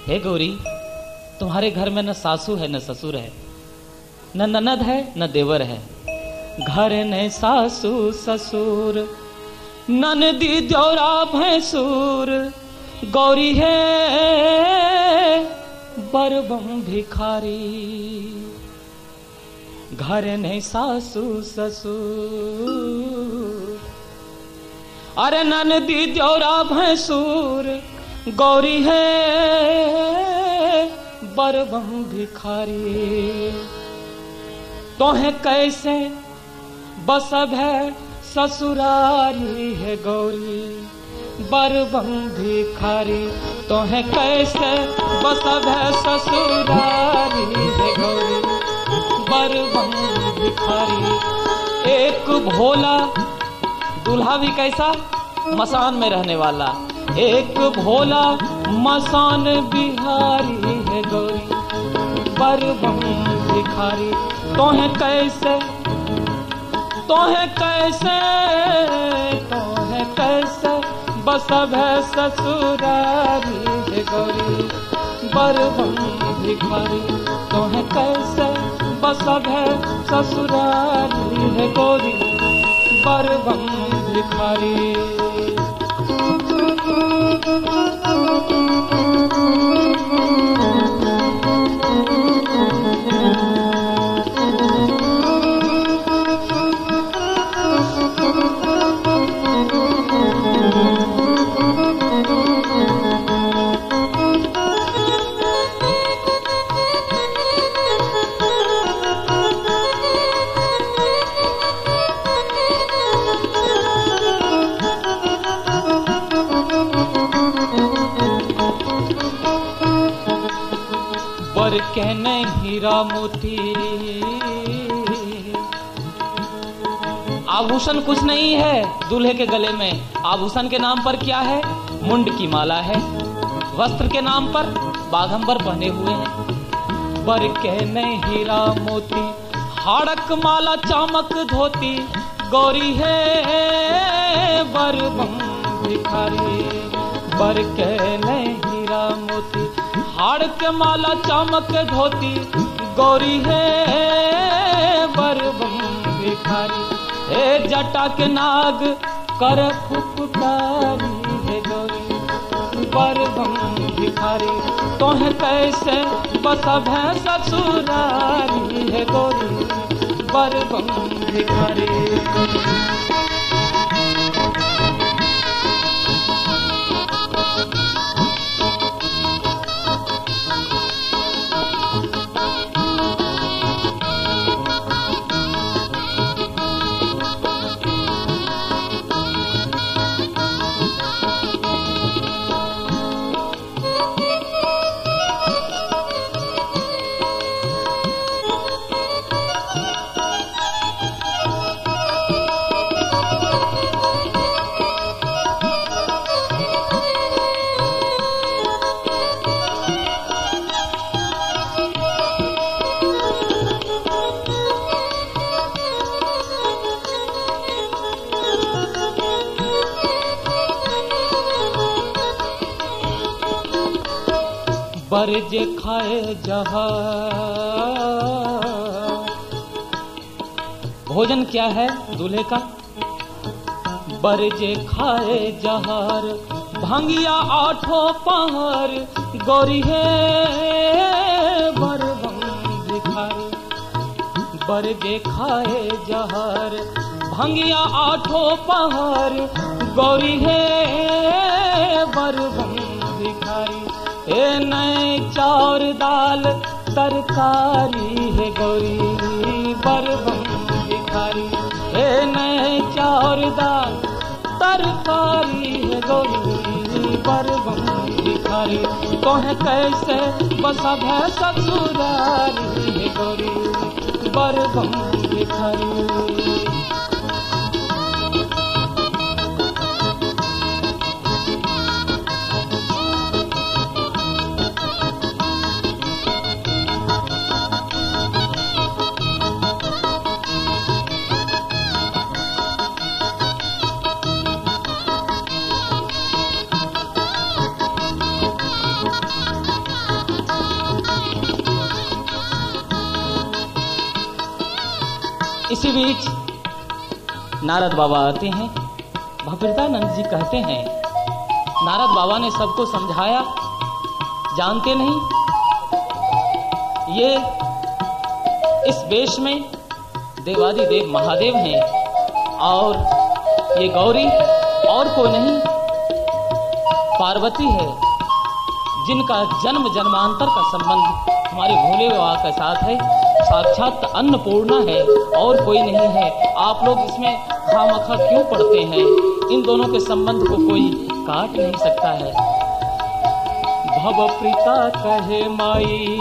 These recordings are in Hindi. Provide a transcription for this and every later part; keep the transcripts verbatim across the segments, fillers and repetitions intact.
हे गौरी, तुम्हारे घर में न सासू है न ससुर है, न ननद है न देवर है। घर ने सासू ससुर, ननदी जोरा भैंसुर, गौरी है बरबम भिखारी। घर ने सासू ससुर, अरे ननदी जोरा भैंसुर, गौरी है बरबम भिखारी। तोहे कैसे बसब है ससुरारी है गौरी बरबम भिखारी। तोहे कैसे बसब है ससुरारी है गौरी बरबम भिखारी। एक भोला दूल्हा भी कैसा, मसान में रहने वाला। एक भोला मसान बिहारी है गौरी बरबम भिखारी। तोहे कैसे तोहे कैसे तोहे कैसे बसब है ससुरारी है गौरी बरबम भिखारी। तोहे कैसे बसब है ससुरारी है गौरी बरबम भिखारी। बर के नहीं हीरा मोती, आभूषण कुछ नहीं है दूल्हे के गले में। आभूषण के नाम पर क्या है? मुंड की माला है। वस्त्र के नाम पर बाघंबर पहने हुए हैं। बर के नहीं हीरा मोती, हाड़क माला चामक धोती, गौरी है बरबम भिखारी। बर के नहीं हीरा मोती, हाड़ के माला चामक धोती, गौरी है बरबम भिखारी। हे जटा के नाग कर फुफकारी है गौरी बरबम भिखारी। तोहे कैसे बसब है ससुरारी है गौरी बरबम भिखारी। बर जे खाए जहार, भोजन क्या है दूल्हे का? बर जे खाए जहार, भांगिया आठों पहर, गौरी है बरबम भिखारी। बर जे खाए जहार, भांगिया आठों पहर, गौरी है बरबम भिखारी। ए नए चार दाल तरकारी है गौरी बरबम भिखारी। ए नए चार दाल तरकारी है गौरी बरबम भिखारी। तोहे कैसे बसब है ससुरारी है गौरी बरबम भिखारी। इसी बीच नारद बाबा आते हैं। भगवतानंद जी कहते हैं, नारद बाबा ने सबको समझाया, जानते नहीं ये इस वेश में देवादिदेव महादेव हैं और ये गौरी और कोई नहीं पार्वती है, जिनका जन्म जन्मांतर का संबंध हमारे भोले बाबा के साथ है। साक्षात अन्नपूर्णा है और कोई नहीं है। आप लोग इसमें खामखा क्यों पढ़ते हैं? इन दोनों के संबंध को कोई काट नहीं सकता है। भवप्रीता कहे माई,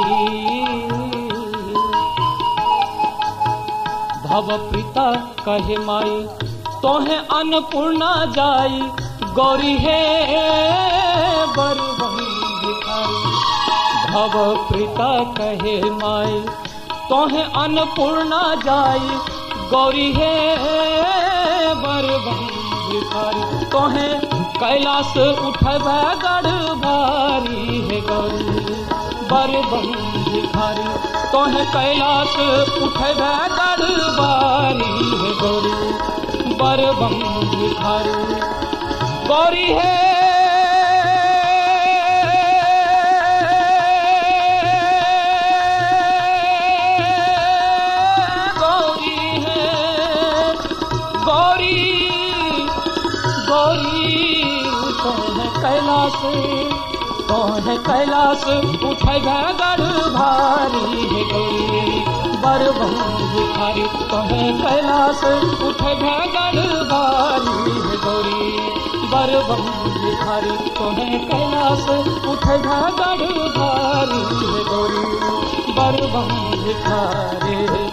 भवप्रीता कहे माई, तो है अन्नपूर्णा जाई, गौरी है बर भिखारी। भवप्रीता कहे माई, तो है अन्नपूर्णा जाई, गौरी है बर भिखारी। तो है कैलाश उठबे गढ़ भारी है, गौरी बर भिखारी। तो है कैलाश उठबे गढ़ भारी है, गौरी बर भिखारी। गौरी है कैलाश, तो है कैलाश उठे गढ़ भारी है, गौरी बर भिखारी। तो है कैलाश उठे गढ़ भारी है, गौरी बर भिखारी। तो है कैलाश उठे गढ़ भारी है, गौरी बर भिखारी।